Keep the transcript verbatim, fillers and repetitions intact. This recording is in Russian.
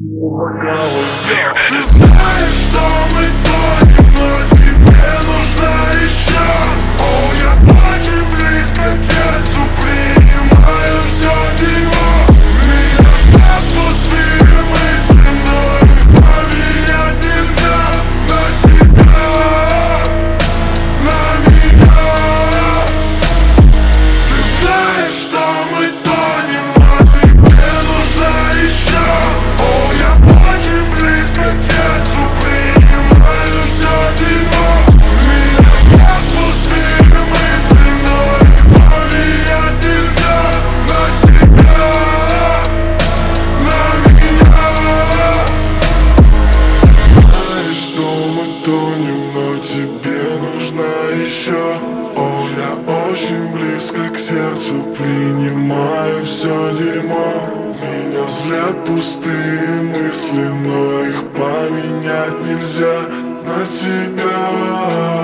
Ты знаешь, что мы тонем, но тебе нужна еще. О, я очень близко к сердцу, принимаю все дерьмо. Меня ждет пустые мысли, но их поменять нельзя. На тебя, на меня. Ты знаешь, что мы тонем, но тебе нужна еще. О, я очень близко к сердцу, принимаю все дерьмо. Меня ждет пустые мысли, но их поменять нельзя. На тебя, на меня. Ты знаешь, что мы тонем, но тебе нужна еще. О, я очень близко к сердцу, принимаю все дерьмо. Меня злят пустые мысли, но их поменять нельзя. На тебя.